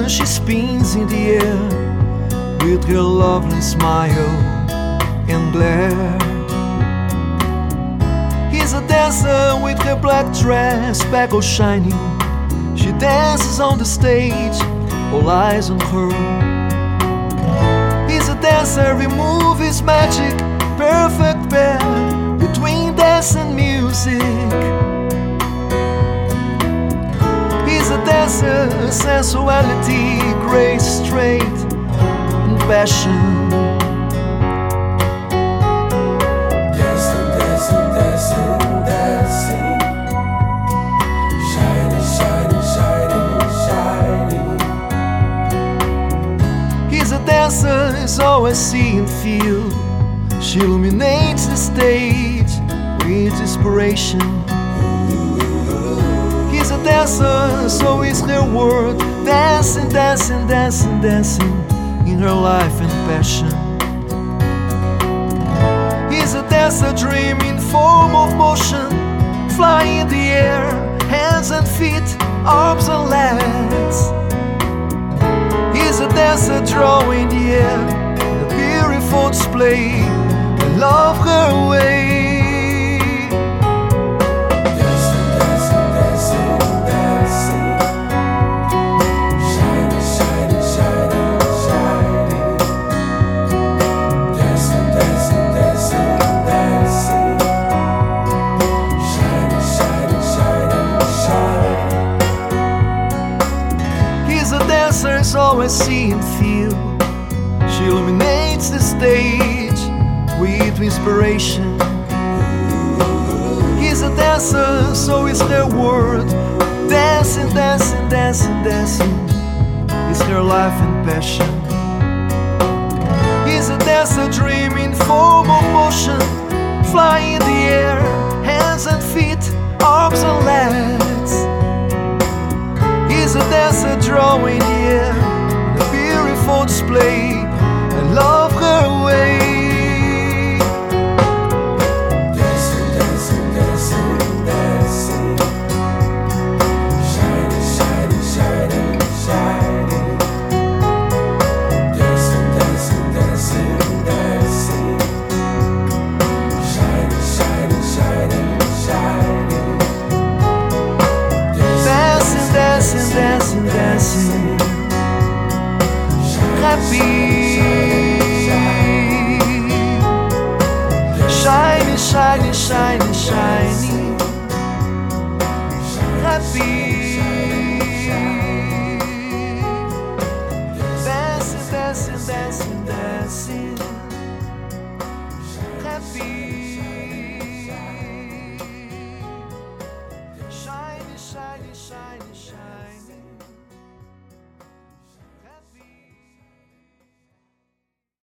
she spins in the air with her lovely smile and glare. He's a dancer with her black dress, speckles shining. She dances on the stage, all eyes on her. He's a dancer, every move is magic, perfect pair between dance and music. He's a dancer, sensuality, grace, straight and passion. Dancing, dancing, dancing, dancing, shining, shining, shining, shining. He's a dancer, is always see and feel. She illuminates the stage with inspiration. He's a dancer, so is her world. Dancing, dancing, dancing, dancing in her life and passion. He's a dancer, dreaming form of motion, flying in the air, hands and feet, arms and legs. He's a dancer, drawing the air, the beautiful display. I love her way. Dancing, dancing, dancing, dancing, shining, shining, shining, shining. Dancing, dancing, dancing, dancing, shining, shining, shining, shining. He's a dancer, is always see and feel. She illuminates the stage with inspiration. He's a dancer, so is her world. Dancing, dancing, dancing, dancing is her life and passion. He's a dancer, dreaming form of motion, flying in the air, hands and feet, arms and legs. He's a dancer, drawing the air, the beautiful display. I love her way. Dancing, dancing, dancing, dancing, shining, shining, shining, shining. Dancing, dancing, dancing, dancing, shining, shining, shining, shining. Dancing, dancing, dancing, dancing, happy. Shining, shining, shining, shining, happy.